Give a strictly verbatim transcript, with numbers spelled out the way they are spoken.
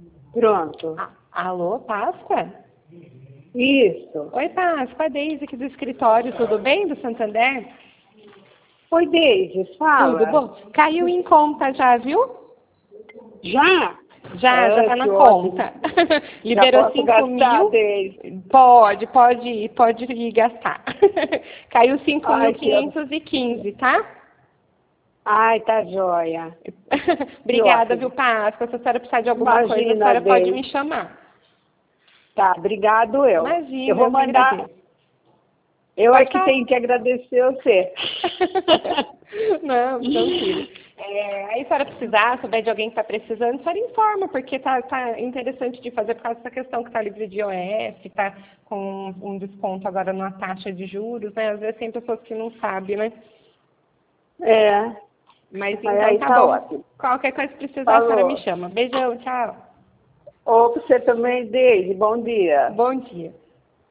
Pronto. A- Alô, Páscoa? Isso. Oi, Páscoa, a Deise aqui do escritório, tudo bem, do Santander? Oi, Deise, fala. Tudo bom? Caiu em conta já, viu? Já? Já, Ah, já tá na que ótimo. conta. Já Liberou posso cinco gastar, mil? Deise? Pode, pode ir, pode ir gastar. Caiu cinco mil Ai, que ótimo. quinhentos e quinze, tá? Ai, tá joia. Obrigada, ótimo. viu, Páscoa? Se a senhora precisar de alguma coisa, a Imagina, senhora pode Deise. me chamar. Tá, obrigado eu. Imagina, eu vou eu que mandar. agradeço. Eu Pode é que falar. tenho que agradecer você. Não, tranquilo. É, aí, se a senhora precisar, souber de alguém que está precisando, a senhora informa, porque tá, tá interessante de fazer por causa dessa questão que está livre de I O F, está com um desconto agora na taxa de juros, né? Às vezes tem pessoas que não sabem, né? É. Mas Mas então aí tá tá bom. ótimo. Qualquer coisa que precisar, a senhora me Falou. chama. Beijão, tchau. Ou você também, Deise. Bom dia. Bom dia.